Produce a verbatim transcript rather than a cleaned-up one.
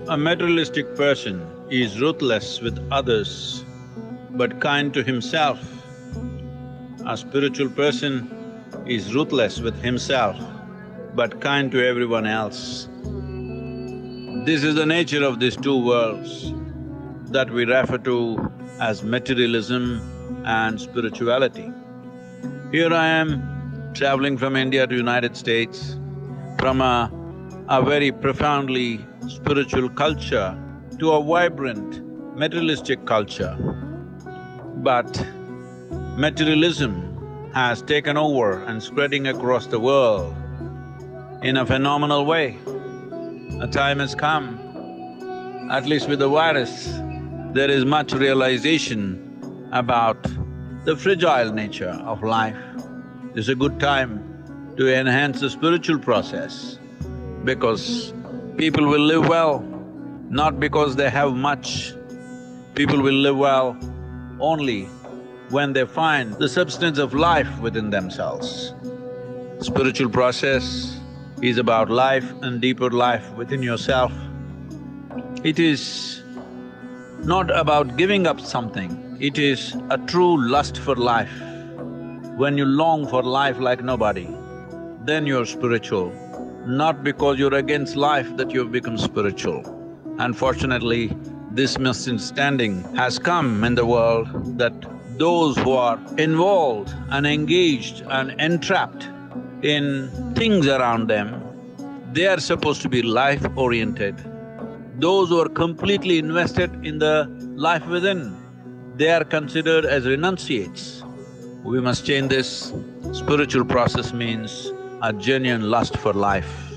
A materialistic person is ruthless with others but kind to himself. A spiritual person is ruthless with himself but kind to everyone else. This is the nature of these two worlds that we refer to as materialism and spirituality. Here I am, traveling from India to United States, from a, a very profoundly spiritual culture to a vibrant materialistic culture. But materialism has taken over and spreading across the world in a phenomenal way. A time has come, at least with the virus, there is much realization about the fragile nature of life. It's a good time to enhance the spiritual process because people will live well, not because they have much. People will live well only when they find the substance of life within themselves. Spiritual process is about life and deeper life within yourself. It is not about giving up something, it is a true lust for life. When you long for life like nobody, then you're spiritual. Not because you're against life that you've become spiritual. Unfortunately, this misunderstanding has come in the world that those who are involved and engaged and entrapped in things around them, they are supposed to be life-oriented. Those who are completely invested in the life within, they are considered as renunciates. We must change this. Spiritual process means a genuine lust for life.